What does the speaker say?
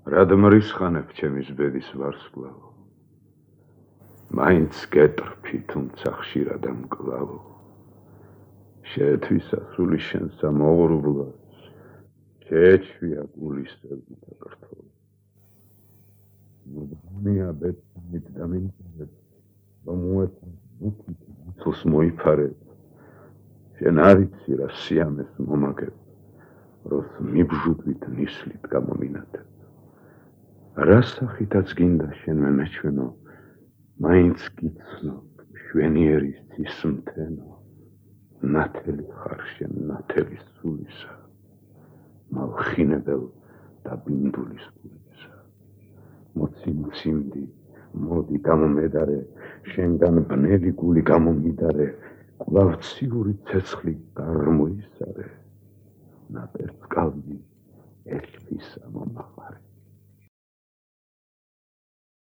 რად მრისხანებ ჩემის ბედის ვარსკვლავო, მაინც გეტრფი, თუმცა ხშირად ამკლავო. შეეთვის შენ სამოღრუბლოს, შეეჩვია გულისწევი დაკრთოლო. მუდმია ბედნით დამინწრებ, რომ უეცარ ბუქით მიცილს მოიფარებ. შენ არ იცი რა სიამეს მომაგებ, როს მიბჟუდვით ნისლით გამომინათებ. რა სახითაც გინდა შენ მემეჩვენო, მაინც გიცნობ შვენიერის ცის მთენო. ნათელი ხარ შენ ნათელი სულისა, მალხინებელ და ბინდულის გულისა. მოციმციმდი, მოდი გამომედარე, შენგან ბნელი გული გამომიდარე, კვლავციური ცეცხლი გარმოისარე, ნაპერწკალვი ერთვის მომაყარე.